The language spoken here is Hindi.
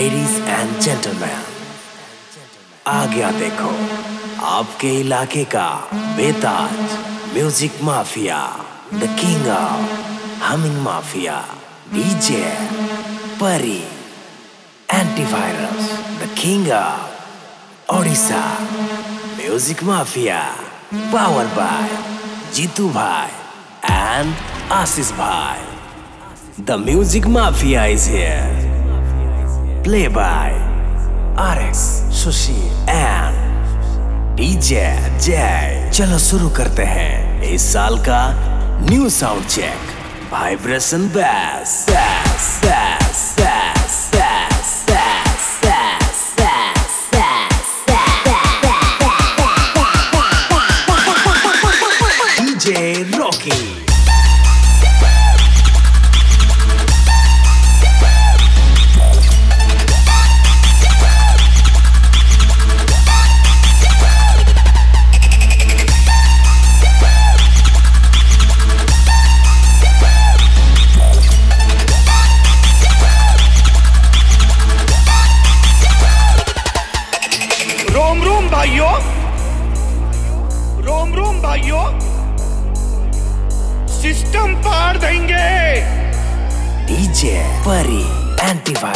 लेडीज एंड जेंटलमैन, आ गया देखो आपके इलाके का बेताज music mafia, the king of humming mafia, DJ Pari antivirus, the king of Odisha music mafia, power by Jeetu भाई एंड आशीष भाई. The music mafia is here. Play by RX, Sushi and DJ Jay. चलो शुरू करते हैं इस साल का new sound check. Vibration bass bass bass bass bass bass bass bass DJ Rocky. रोम रोम भाइयों, सिस्टम पार देंगे. DJ Pari antivirus.